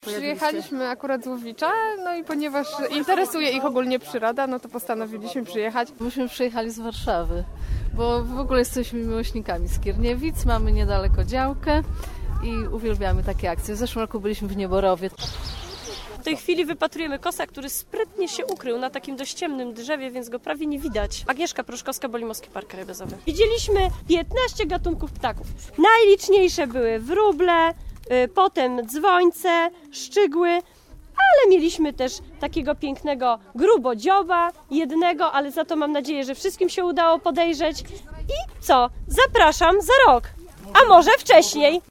Przyjechaliśmy akurat z Łowicza, no i ponieważ interesuje ich ogólnie przyroda, no to postanowiliśmy przyjechać. Myśmy przyjechali z Warszawy, bo w ogóle jesteśmy miłośnikami Skierniewic, mamy niedaleko działkę i uwielbiamy takie akcje. W zeszłym roku byliśmy w Nieborowie. W tej chwili wypatrujemy kosa, który sprytnie się ukrył na takim dość ciemnym drzewie, więc go prawie nie widać. Agnieszka Pruszkowska, Bolimowski Park Krajobrazowy. Widzieliśmy 15 gatunków ptaków. Najliczniejsze były wróble, potem dzwońce, szczygły, ale mieliśmy też takiego pięknego grubodzioba, jednego, ale za to mam nadzieję, że wszystkim się udało podejrzeć. I co? Zapraszam za rok, a może wcześniej.